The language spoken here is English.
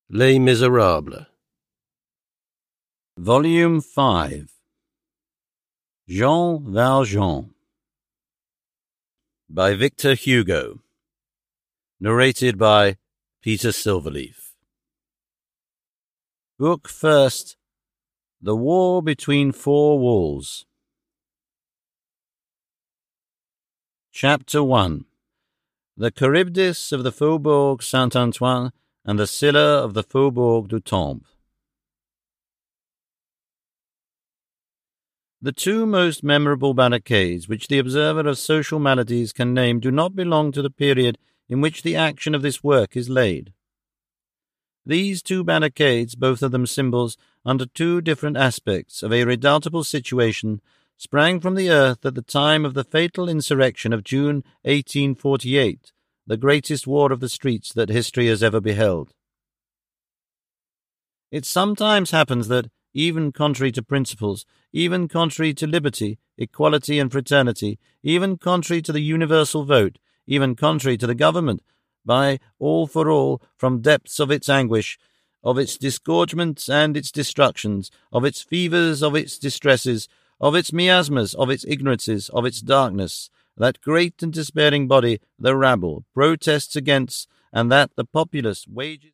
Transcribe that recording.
Les Miserables. Volume 5. Jean Valjean. By Victor Hugo. Narrated by Peter Silverleaf. Book First. The War Between Four Walls. Chapter 1. The Charybdis of the Faubourg Saint-Antoine and the Scylla of the Faubourg du Temple. The two most memorable barricades which the observer of social maladies can name do not belong to the period in which the action of this work is laid. These two barricades, both of them symbols, under two different aspects of a redoubtable situation, sprang from the earth at the time of the fatal insurrection of June 1848, the greatest war of the streets that history has ever beheld. It sometimes happens that, even contrary to principles, even contrary to liberty, equality, and fraternity, even contrary to the universal vote, even contrary to the government, by all for all, from depths of its anguish, of its disgorgements and its destructions, of its fevers, of its distresses, of its miasmas, of its ignorances, of its darkness, that great and despairing body, the rabble, protests against, and that the populace wages